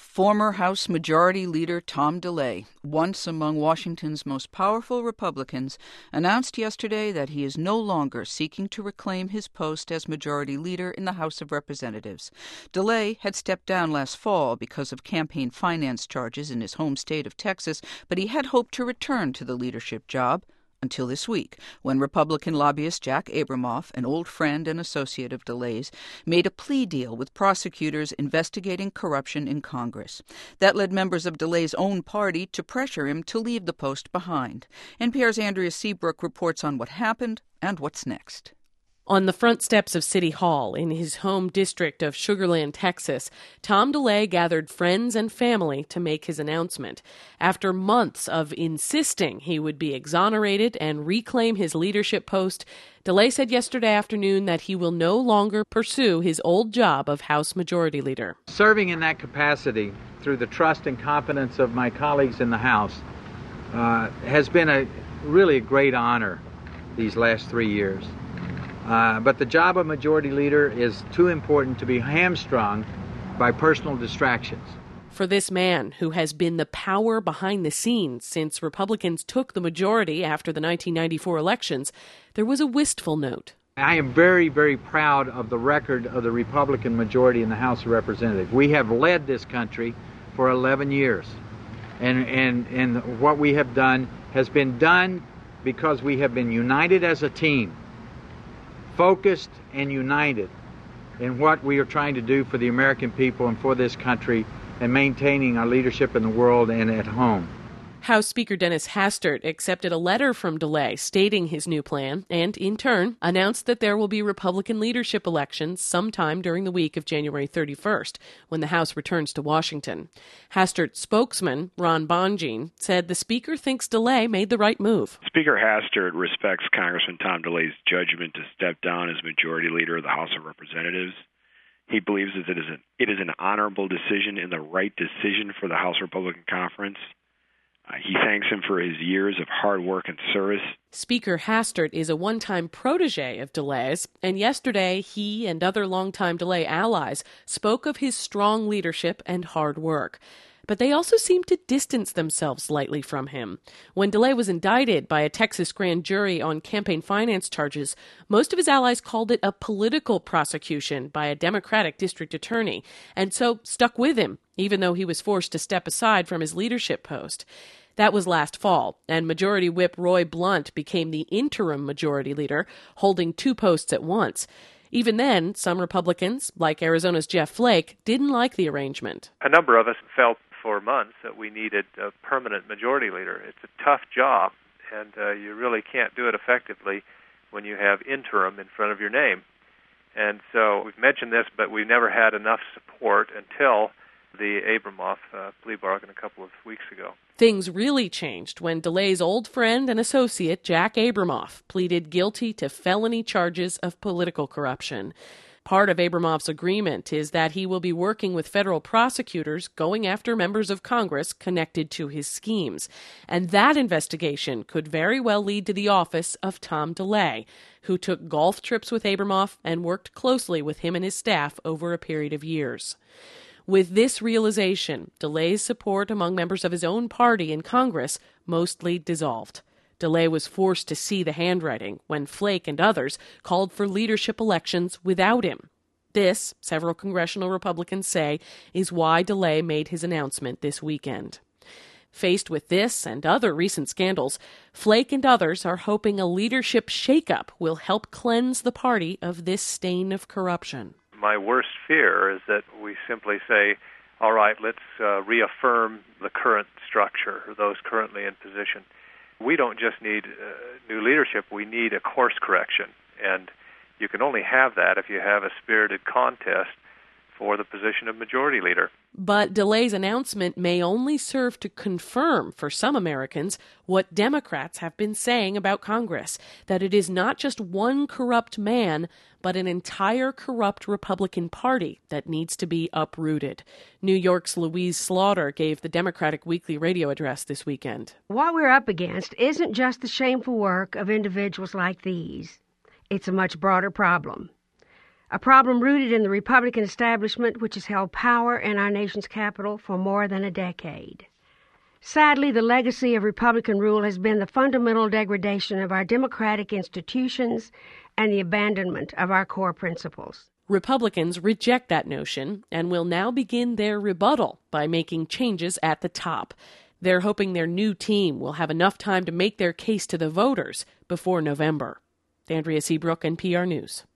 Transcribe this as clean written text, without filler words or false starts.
Former House Majority Leader Tom DeLay, once among Washington's most powerful Republicans, announced yesterday that he is no longer seeking to reclaim his post as Majority Leader in the House of Representatives. DeLay had stepped down last fall because of campaign finance charges in his home state of Texas, but he had hoped to return to the leadership job until this week, when Republican lobbyist Jack Abramoff, an old friend and associate of DeLay's, made a plea deal with prosecutors investigating corruption in Congress. That led members of DeLay's own party to pressure him to leave the post behind. NPR's Andrea Seabrook reports on what happened and what's next. On the front steps of City Hall in his home district of Sugar Land, Texas, Tom DeLay gathered friends and family to make his announcement. After months of insisting he would be exonerated and reclaim his leadership post, DeLay said yesterday afternoon that he will no longer pursue his old job of House Majority Leader. Serving in that capacity through the trust and confidence of my colleagues in the House has been really a great honor these last 3 years. But the job of Majority Leader is too important to be hamstrung by personal distractions. For this man, who has been the power behind the scenes since Republicans took the majority after the 1994 elections, there was a wistful note. I am very, very proud of the record of the Republican majority in the House of Representatives. We have led this country for 11 years. And what we have done has been done because we have been united as a team, focused and united in what we are trying to do for the American people and for this country and maintaining our leadership in the world and at home. House Speaker Dennis Hastert accepted a letter from DeLay stating his new plan and, in turn, announced that there will be Republican leadership elections sometime during the week of January 31st, when the House returns to Washington. Hastert's spokesman, Ron Bonjean, said the Speaker thinks DeLay made the right move. Speaker Hastert respects Congressman Tom DeLay's judgment to step down as Majority Leader of the House of Representatives. He believes that it is an honorable decision and the right decision for the House Republican Conference. He thanks him for his years of hard work and service. Speaker Hastert is a one-time protege of DeLay's, and yesterday he and other longtime DeLay allies spoke of his strong leadership and hard work. But they also seemed to distance themselves slightly from him. When DeLay was indicted by a Texas grand jury on campaign finance charges, most of his allies called it a political prosecution by a Democratic district attorney, and so stuck with him, even though he was forced to step aside from his leadership post. That was last fall, and Majority Whip Roy Blunt became the interim Majority Leader, holding two posts at once. Even then, some Republicans, like Arizona's Jeff Flake, didn't like the arrangement. A number of us felt for months that we needed a permanent Majority Leader. It's a tough job, and you really can't do it effectively when you have interim in front of your name. And so we've mentioned this, but we never had enough support until the Abramoff plea bargain a couple of weeks ago. Things really changed when DeLay's old friend and associate, Jack Abramoff, pleaded guilty to felony charges of political corruption. Part of Abramoff's agreement is that he will be working with federal prosecutors going after members of Congress connected to his schemes. And that investigation could very well lead to the office of Tom DeLay, who took golf trips with Abramoff and worked closely with him and his staff over a period of years. With this realization, DeLay's support among members of his own party in Congress mostly dissolved. DeLay was forced to see the handwriting when Flake and others called for leadership elections without him. This, several congressional Republicans say, is why DeLay made his announcement this weekend. Faced with this and other recent scandals, Flake and others are hoping a leadership shakeup will help cleanse the party of this stain of corruption. My worst fear is that we simply say, all right, let's reaffirm the current structure, or those currently in position. We don't just need new leadership, we need a course correction. And you can only have that if you have a spirited contest for the position of Majority Leader. But DeLay's announcement may only serve to confirm for some Americans what Democrats have been saying about Congress, that it is not just one corrupt man, but an entire corrupt Republican Party that needs to be uprooted. New York's Louise Slaughter gave the Democratic Weekly Radio address this weekend. What we're up against isn't just the shameful work of individuals like these. It's a much broader problem. a problem rooted in the Republican establishment which has held power in our nation's capital for more than a decade. Sadly, the legacy of Republican rule has been the fundamental degradation of our democratic institutions and the abandonment of our core principles. Republicans reject that notion and will now begin their rebuttal by making changes at the top. They're hoping their new team will have enough time to make their case to the voters before November. Andrea Seabrook, NPR News.